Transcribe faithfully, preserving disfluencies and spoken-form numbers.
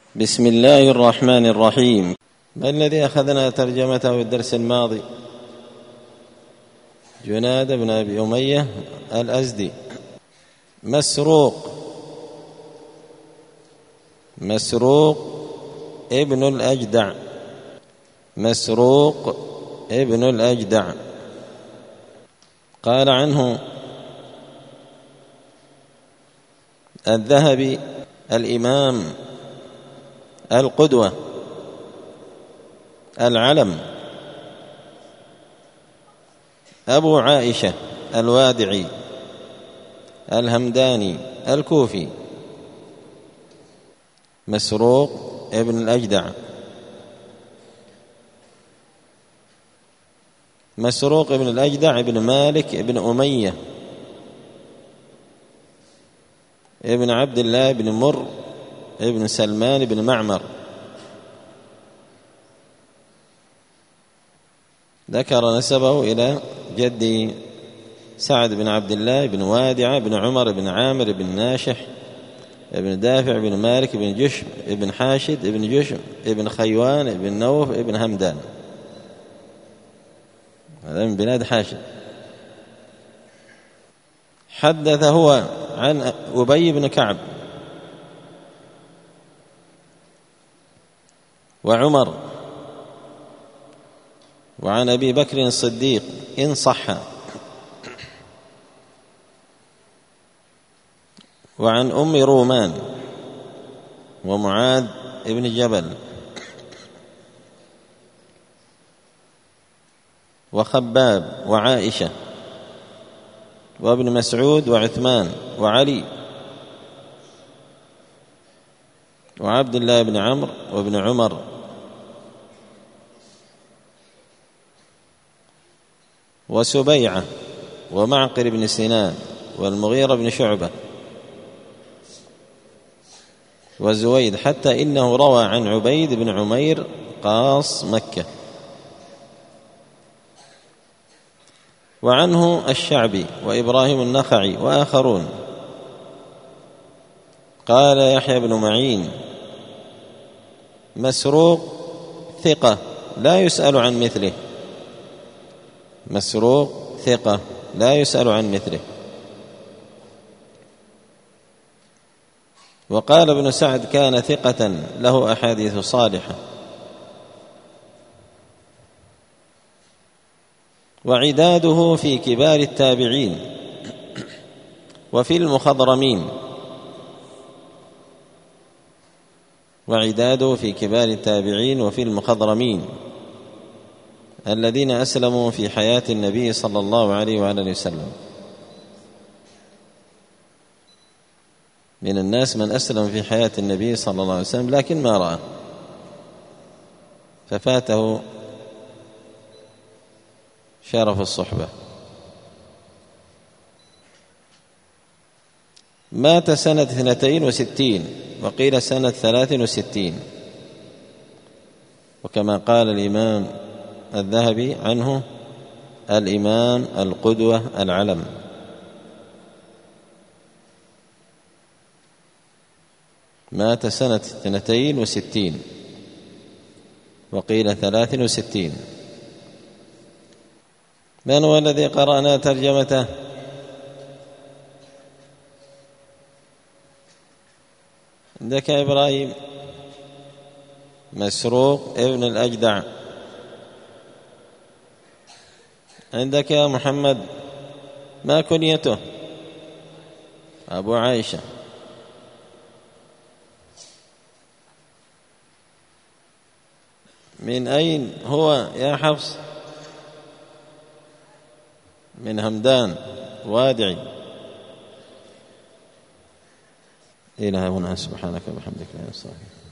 بسم الله الرحمن الرحيم. ما الذي أخذنا ترجمته في الدرس الماضي؟ جناد بن أبي أمية الأزدي. مسروق مسروق ابن الأجدع مسروق ابن الأجدع قال عنه الذهبي الإمام القدوة العلم أبو عائشة الوادعي الهمداني الكوفي. مسروق ابن الأجدع. مسروق ابن الأجدع ابن مالك ابن أمية ابن عبد الله بن مر ابن سلمان بن معمر. ذكر نسبه إلى جدي سعد بن عبد الله بن وادعة بن عمر بن عامر بن ناشح ابن دافع بن مالك بن جشم ابن حاشد ابن جشم ابن خيوان ابن نوف ابن همدان. هذا من بلاد حاشد. حدث هو عن أبي بن كعب وعمر وعن أبي بكر الصديق إن صح، وعن أم رومان ومعاذ ابن جبل وخباب وعائشة وابن مسعود وعثمان وعلي وعبد الله بن عمرو وابن عمر وسبيعة ومعقر بن سنان والمغيرة بن شعبة وزويد، حتى إنه روى عن عبيد بن عمير قاص مكة. وعنه الشعبي وإبراهيم النخعي وآخرون. قال يحيى بن معين مسروق ثقة لا يسأل عن مثله. مسروق ثقة لا يسأل عن مثله. وقال ابن سعد كان ثقة له أحاديث صالحة. وعداده في كبار التابعين وفي المخضرمين. وعداده في كبار التابعين وفي المخضرمين الذين أسلموا في حياة النبي صلى الله عليه وآله وسلم. من الناس من أسلم في حياة النبي صلى الله عليه وسلم لكن ما رأى، ففاته شرف الصحبة. مات سنة اثنتين وستين وقيل سنة ثلاث وستين، وكما قال الإمام الذهبي عنه الإمام القدوة العلم. مات سنة اثنتين وستين وقيل ثلاث وستين. من هو الذي قرأنا ترجمته؟ عندك يا إبراهيم مسروق ابن الأجدع. عندك يا محمد ما كنيته؟ أبو عائشة. من أين هو يا حفص؟ من همدان وادعي. إلى هنا سبحانك وبحمدك لا إله إلا أنت.